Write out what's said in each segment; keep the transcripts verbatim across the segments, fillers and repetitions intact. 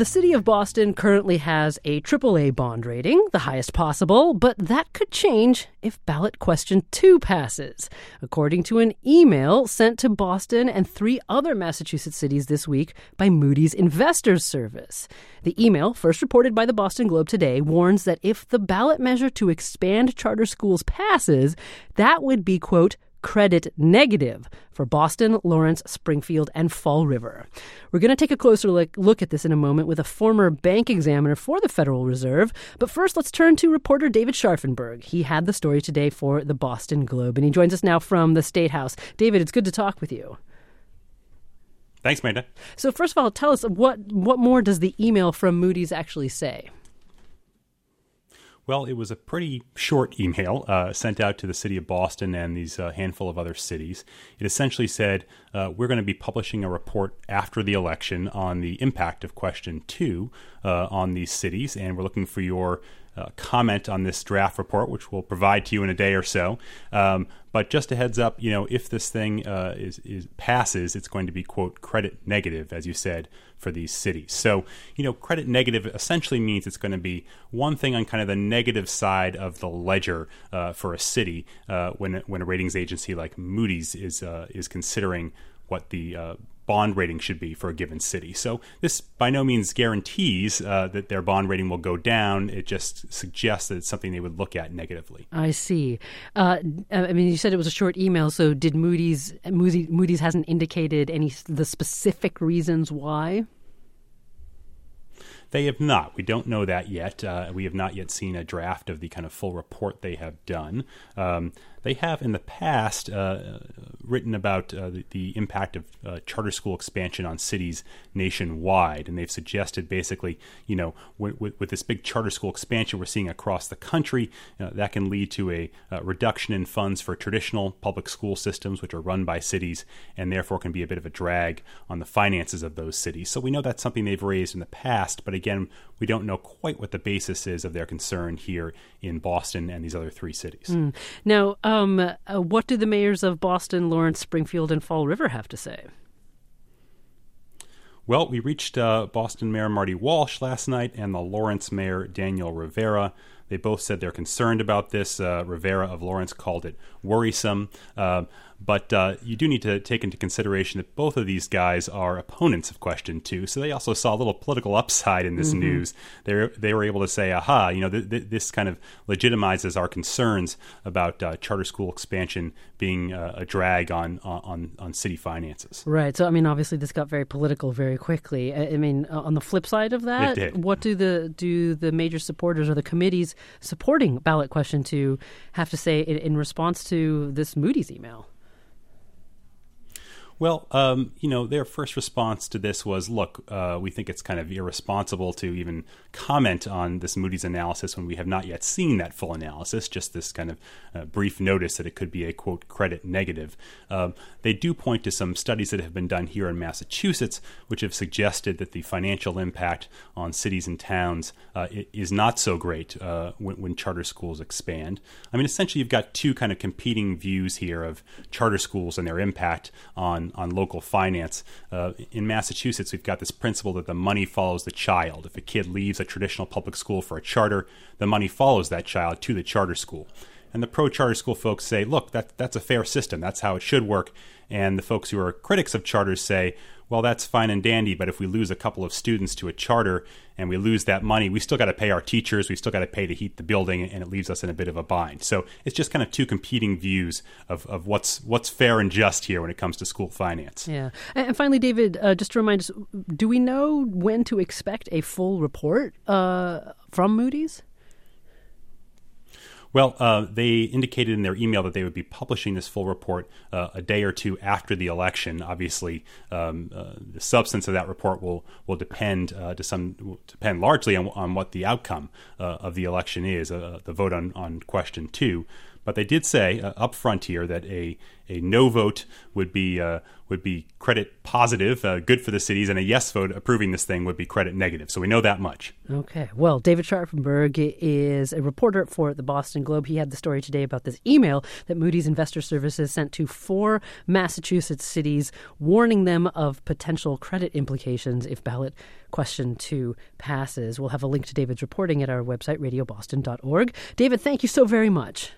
The city of Boston currently has a triple A bond rating, the highest possible, but that could change if ballot question two passes, according to an email sent to Boston and three other Massachusetts cities this week by Moody's Investors Service. The email, first reported by the Boston Globe today, warns that if the ballot measure to expand charter schools passes, that would be, quote, credit negative for Boston, Lawrence, Springfield, and Fall River. We're going to take a closer look, look at this in a moment with a former bank examiner for the Federal Reserve. But first, let's turn to reporter David Scharfenberg. He had the story today for the Boston Globe, and he joins us now from the State House. David, it's good to talk with you. Thanks, Manda. So first of all, tell us, what, what more does the email from Moody's actually say? Well, it was a pretty short email uh, sent out to the city of Boston and these uh, handful of other cities. It essentially said, uh, we're going to be publishing a report after the election on the impact of question two uh, on these cities, and we're looking for your uh, comment on this draft report, which we'll provide to you in a day or so. Um, but just a heads up, you know, if this thing uh, is, is passes, it's going to be, quote, credit negative, as you said, for these cities. So, you know, credit negative essentially means it's going to be one thing on kind of the negative side of the ledger uh, for a city uh, when when a ratings agency like Moody's is uh, is considering what the uh, bond rating should be for a given city. So this by no means guarantees uh, that their bond rating will go down. It just suggests that it's something they would look at negatively. I see. Uh, I mean, you said it was a short email, so did Moody's, Moody's, Moody's hasn't indicated any the specific reasons why? They have not. We don't know that yet. Uh, we have not yet seen a draft of the kind of full report they have done. Um, they have in the past uh, written about uh, the, the impact of uh, charter school expansion on cities nationwide, and they've suggested basically, you know, with, with, with this big charter school expansion we're seeing across the country, uh, that can lead to a uh, reduction in funds for traditional public school systems, which are run by cities, and therefore can be a bit of a drag on the finances of those cities. So we know that's something they've raised in the past, but again, we don't know quite what the basis is of their concern here in Boston and these other three cities. Mm. Now, um, uh, what do the mayors of Boston, Lawrence, Springfield, and Fall River have to say? Well, we reached uh, Boston Mayor Marty Walsh last night and the Lawrence Mayor Daniel Rivera. They both said they're concerned about this. Uh, Rivera of Lawrence called it worrisome. Uh, but uh, you do need to take into consideration that both of these guys are opponents of question two. So they also saw a little political upside in this mm-hmm. news. They they were able to say, aha, you know, th- th- this kind of legitimizes our concerns about uh, charter school expansion being uh, a drag on, on on city finances. Right. So, I mean, obviously this got very political very quickly. I, I mean, uh, on the flip side of that, it did. what do the do the major supporters or the committees supporting ballot question two have to say in, in response to this Moody's email? Well, um, you know, their first response to this was, look, uh, we think it's kind of irresponsible to even comment on this Moody's analysis when we have not yet seen that full analysis, just this kind of uh, brief notice that it could be a, quote, credit negative. Um, they do point to some studies that have been done here in Massachusetts, which have suggested that the financial impact on cities and towns uh, is not so great uh, when, when charter schools expand. I mean, essentially, you've got two kind of competing views here of charter schools and their impact on on local finance. Uh, in Massachusetts, we've got this principle that the money follows the child. If a kid leaves a traditional public school for a charter, the money follows that child to the charter school. And the pro-charter school folks say, look, that, that's a fair system. That's how it should work. And the folks who are critics of charters say, well, that's fine and dandy, but if we lose a couple of students to a charter and we lose that money, we still got to pay our teachers, we still got to pay to heat the building, and it leaves us in a bit of a bind. So it's just kind of two competing views of, of what's what's fair and just here when it comes to school finance. Yeah. And finally, David, uh, just to remind us, do we know when to expect a full report uh, from Moody's? Well, uh, they indicated in their email that they would be publishing this full report uh, a day or two after the election. Obviously, um, uh, the substance of that report will will depend uh, to some will depend largely on, on what the outcome uh, of the election is, uh, the vote on, on question two. But they did say uh, up front here that a a no vote would be uh, would be credit positive, uh, good for the cities, and a yes vote approving this thing would be credit negative. So we know that much. Okay. Well, David Scharfenberg is a reporter for the Boston Globe. He had the story today about this email that Moody's Investor Services sent to four Massachusetts cities, warning them of potential credit implications if ballot question two passes. We'll have a link to David's reporting at our website, radio boston dot org. David, thank you so very much.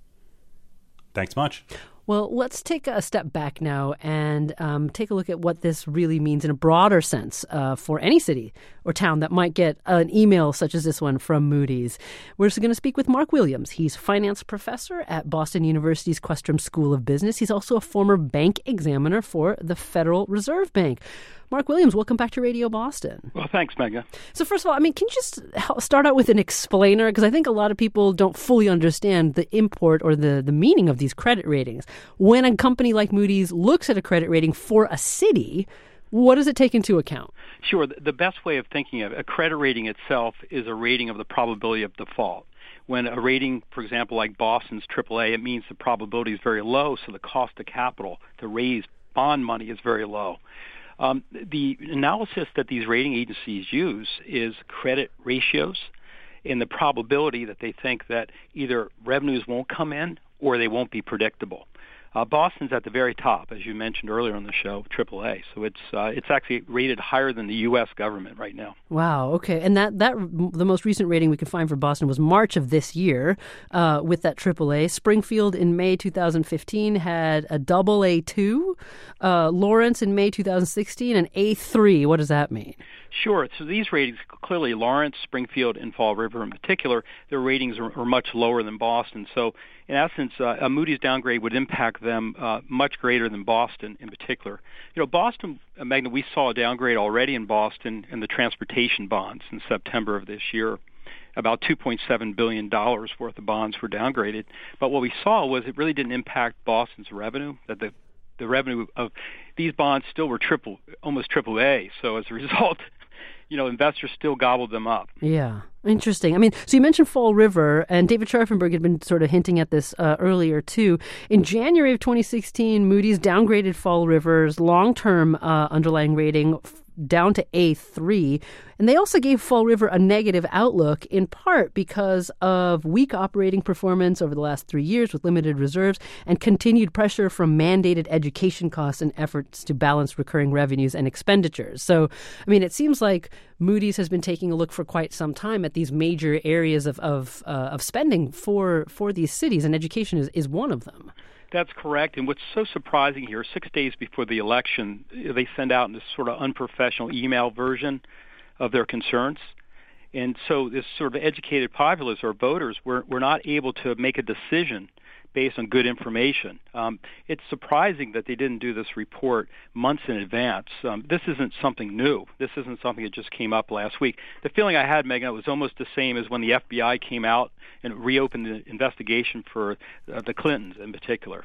Thanks much. Well, let's take a step back now and um, take a look at what this really means in a broader sense uh, for any city or town that might get an email such as this one from Moody's. We're going to speak with Mark Williams. He's finance professor at Boston University's Questrom School of Business. He's also a former bank examiner for the Federal Reserve Bank. Mark Williams, welcome back to Radio Boston. Well, thanks, Megha. So first of all, I mean, can you just start out with an explainer? Because I think a lot of people don't fully understand the import or the, the meaning of these credit ratings. When a company like Moody's looks at a credit rating for a city, what does it take into account? Sure. The best way of thinking of it, a credit rating itself is a rating of the probability of default. When a rating, for example, like Boston's triple A, it means the probability is very low, so the cost of capital to raise bond money is very low. Um, the analysis that these rating agencies use is credit ratios and the probability that they think that either revenues won't come in or they won't be predictable. Uh, Boston's at the very top, as you mentioned earlier on the show, triple A. So it's uh, it's actually rated higher than the U S government right now. Wow. Okay. And that, that the most recent rating we could find for Boston was March of this year uh, with that triple A. Springfield in May two thousand fifteen had a double A two. Uh, Lawrence in May two thousand sixteen, an A three. What does that mean? Sure. So these ratings, clearly Lawrence, Springfield, and Fall River in particular, their ratings are, are much lower than Boston. So in essence, uh, a Moody's downgrade would impact them uh, much greater than Boston in particular. You know, Boston, uh, Magna, we saw a downgrade already in Boston in the transportation bonds in September of this year. About two point seven billion dollars worth of bonds were downgraded. But what we saw was it really didn't impact Boston's revenue, that the the revenue of these bonds still were triple, almost triple A. So as a result, you know, investors still gobbled them up. Yeah. Interesting. I mean, so you mentioned Fall River, and David Scharfenberg had been sort of hinting at this uh, earlier, too. In January of twenty sixteen, Moody's downgraded Fall River's long-term uh, underlying rating f- down to A three. And they also gave Fall River a negative outlook, in part because of weak operating performance over the last three years with limited reserves and continued pressure from mandated education costs and efforts to balance recurring revenues and expenditures. So, I mean, it seems like Moody's has been taking a look for quite some time at these major areas of of, uh, of spending for, for these cities, and education is, is one of them. That's correct. And what's so surprising here, six days before the election, they send out this sort of unprofessional email version of their concerns. And so this sort of educated populace or voters were, were not able to make a decision based on good information. Um, it's surprising that they didn't do this report months in advance. Um, this isn't something new. This isn't something that just came up last week. The feeling I had, Megan, was almost the same as when the F B I came out and reopened the investigation for uh, the Clintons in particular.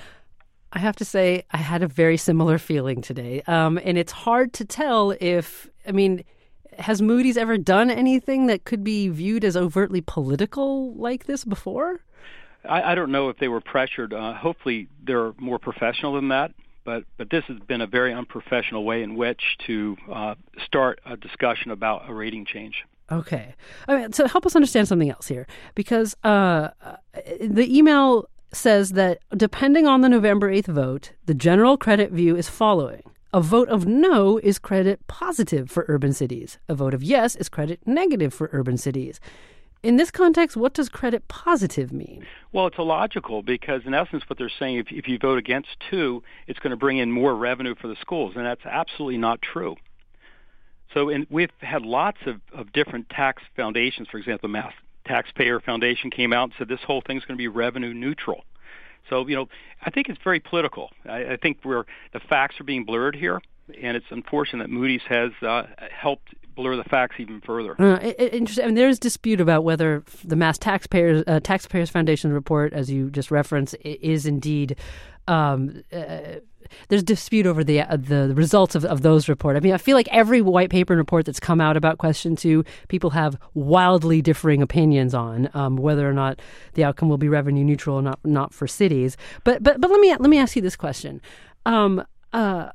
I have to say I had a very similar feeling today. Um, and it's hard to tell if, I mean, has Moody's ever done anything that could be viewed as overtly political like this before? I, I don't know if they were pressured. Uh, hopefully they're more professional than that. But but this has been a very unprofessional way in which to uh, start a discussion about a rating change. Okay. I mean, so help us understand something else here. Because uh, the email says that depending on the November eighth vote, the general credit view is following. A vote of no is credit positive for urban cities. A vote of yes is credit negative for urban cities. In this context, what does credit positive mean? Well, it's illogical because, in essence, what they're saying, if, if you vote against two, it's going to bring in more revenue for the schools, and that's absolutely not true. So in, we've had lots of, of different tax foundations. For example, the Mass Taxpayer Foundation came out and said this whole thing's going to be revenue neutral. So, you know, I think it's very political. I, I think we're, the facts are being blurred here, and it's unfortunate that Moody's has uh, helped blur the facts even further. Uh, it, it, interesting. I mean, there is dispute about whether the Mass Taxpayers uh, Taxpayers Foundation report, as you just referenced, is indeed um, uh, there's dispute over the uh, the results of, of those reports. I mean, I feel like every white paper and report that's come out about question two, people have wildly differing opinions on um, whether or not the outcome will be revenue neutral or not not for cities. But but but let me let me ask you this question. Um, uh,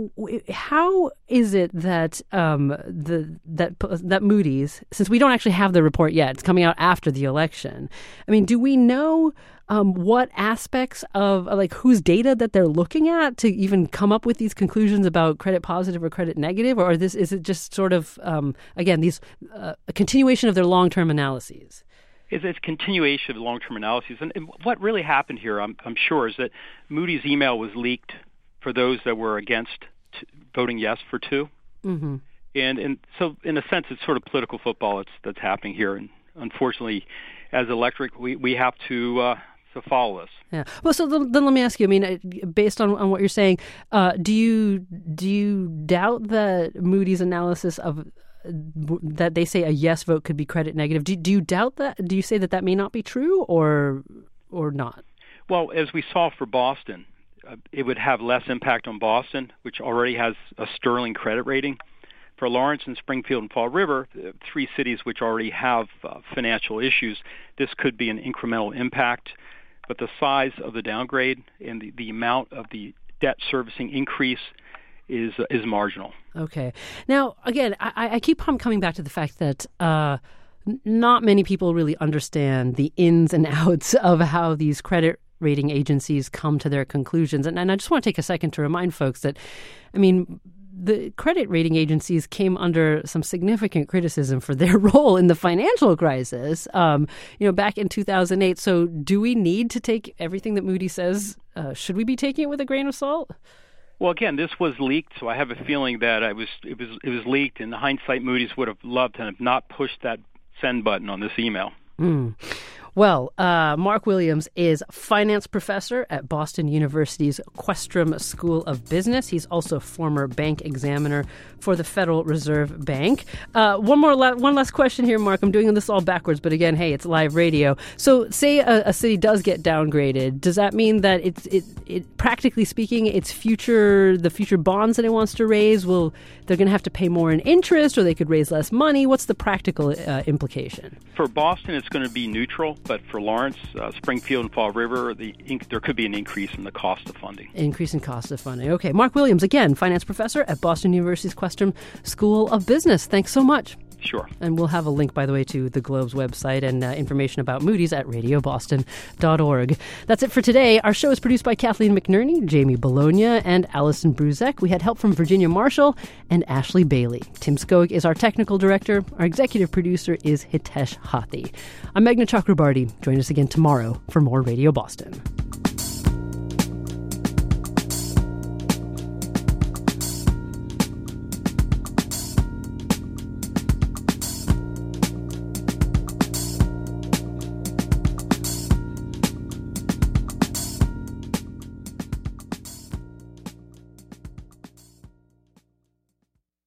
How is it that um, the that that Moody's, since we don't actually have the report yet, it's coming out after the election. I mean, do we know um, what aspects of like whose data that they're looking at to even come up with these conclusions about credit positive or credit negative, or this is it just sort of um, again these uh, a continuation of their long term analyses? It's a continuation of long term analyses, and, and what really happened here, I'm, I'm sure, is that Moody's email was leaked for those that were against t- voting yes for two. Mm-hmm. And and so in a sense, it's sort of political football that's, that's happening here. And unfortunately, as electorate, we, we have to uh, to follow this. Yeah. Well, so then, then let me ask you, I mean, based on, on what you're saying, uh, do you do you doubt that Moody's analysis of that they say a yes vote could be credit negative? Do, do you doubt that? Do you say that that may not be true or or not? Well, as we saw for Boston, Uh, it would have less impact on Boston, which already has a sterling credit rating. For Lawrence and Springfield and Fall River, three cities which already have uh, financial issues, this could be an incremental impact. But the size of the downgrade and the, the amount of the debt servicing increase is uh, is marginal. Okay. Now, again, I, I keep coming back to the fact that uh, not many people really understand the ins and outs of how these credit rating agencies come to their conclusions. And, and I just want to take a second to remind folks that, I mean, the credit rating agencies came under some significant criticism for their role in the financial crisis, um, you know, back in two thousand eight. So do we need to take everything that Moody's says? Uh, should we be taking it with a grain of salt? Well, again, this was leaked, so I have a feeling that I was it was it was leaked. In hindsight, Moody's would have loved to have not pushed that send button on this email. Mm. Well, uh, Mark Williams is finance professor at Boston University's Questrom School of Business. He's also former bank examiner for the Federal Reserve Bank. Uh, one more, la- one last question here, Mark. I'm doing this all backwards, but again, hey, it's live radio. So, say a, a city does get downgraded. Does that mean that it's it, it practically speaking, its future, the future bonds that it wants to raise, will they're going to have to pay more in interest, or they could raise less money? What's the practical uh, implication? For Boston, it's going to be neutral. But for Lawrence, uh, Springfield, and Fall River, the inc- there could be an increase in the cost of funding. Increase in cost of funding. Okay. Mark Williams, again, finance professor at Boston University's Questrom School of Business. Thanks so much. Sure. And we'll have a link, by the way, to the Globe's website and uh, information about Moody's at radio boston dot org. That's it for today. Our show is produced by Kathleen McNerney, Jamie Bologna, and Allison Bruzek. We had help from Virginia Marshall and Ashley Bailey. Tim Skog is our technical director. Our executive producer is Hitesh Hathi. I'm Meghna Chakrabarti. Join us again tomorrow for more Radio Boston.